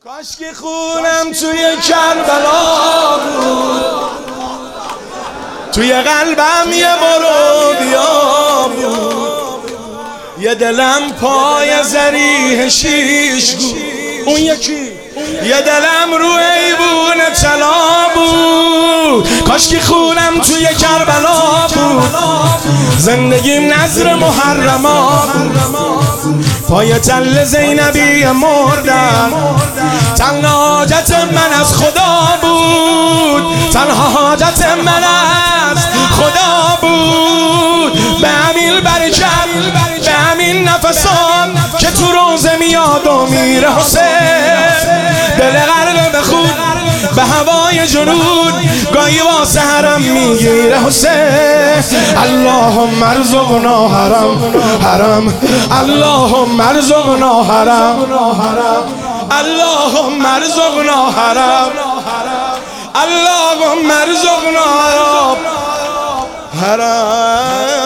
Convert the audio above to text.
کاش که خونم توی کربلا بود، توی قلبم یه برو بیا بود، یه دلم پای زریح شیش بود، اون یکی یه دلم رو ایوون طلا بود. کاش که خونم توی کربلا بود، زندگیم نذر محرما پای تل زینبی مردن. تنها حاجت من از خدا بود، تنها حاجت من از خدا بود. به همین برکت، به همین نفسان که تو روزه میاد و میره حسین، دل غرق به خون به هوای جنون گاهی واسه حرم میگیره حسین. اللهم ارزقنا حرم حرم، اللهم ارزقنا حرم، اللهم ارزقنا حرم، اللهم ارزقنا حرم.